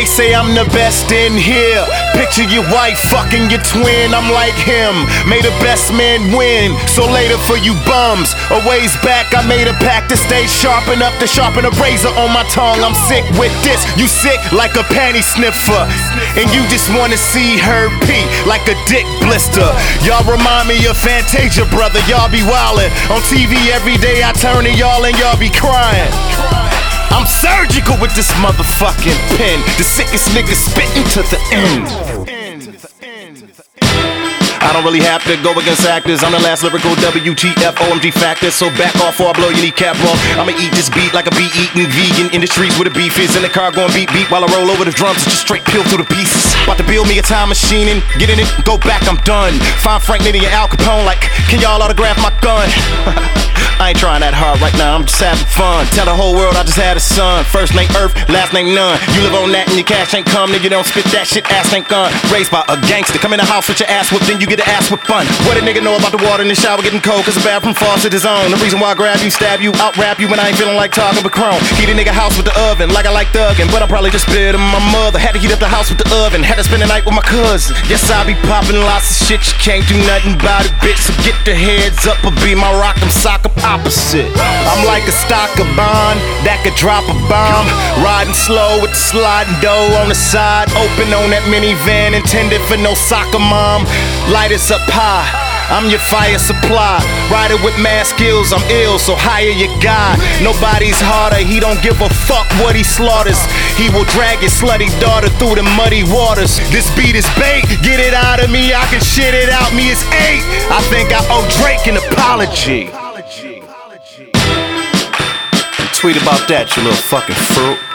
They say I'm the best in here. Picture your wife fucking your twin, I'm like him. May the best man win. So later for you bums. A ways back I made a pact to stay sharp enough to sharpen a razor on my tongue. I'm sick with this, you sick like a panty sniffer. And you just wanna see her pee like a dick blister. Y'all remind me of Fantasia, brother, y'all be wildin'. On TV every day I turn to y'all and y'all be crying. I'm surgical with this motherfucking pen. The sickest nigga spitting to the end. I don't really have to go against actors. I'm the last lyrical WTF OMG factor. So back off or I blow your kneecap off. I'ma eat this beat like a bee eating vegan. In the streets where the beef is. In the car going beat beat while I roll over the drums. It's just straight peel through the pieces. About to build me a time machine and get in it, go back, I'm done. Find Frank Nitty and Al Capone like, can y'all autograph my gun? I ain't trying that hard right now, I'm just having fun. Tell the whole world I just had a son. First name Earth, last name none. You live on that and your cash ain't come, nigga don't spit that shit, ass ain't gone. Raised by a gangster, come in the house with your ass whooped, then you get the ass with fun. What a nigga know about the water in the shower getting cold, cause the bathroom faucet is on. The reason why I grab you, stab you, out rap you when I ain't feeling like talking with Chrome. Heat a nigga house with the oven, like I like thuggin', but I'm probably just bitter than my mother. Had to heat up the house with the oven, had to spend the night with my cousin. Yes, I be popping lots of shit, you can't do nothing about it, bitch. So get the heads up or be my rock 'em sock 'em opposite. I'm like a stock of bond that could drop a bomb. Riding slow with the sliding dough on the side. Open on that minivan intended for no soccer mom. Light us up high, I'm your fire supply. Rider with mad skills, I'm ill, so hire your guy. Nobody's harder, he don't give a fuck what he slaughters. He will drag his slutty daughter through the muddy waters. This beat is bait, get it out of me, I can shit it out, me it's 8. I think I owe Drake an apology. Tweet about that, you little fucking fruit.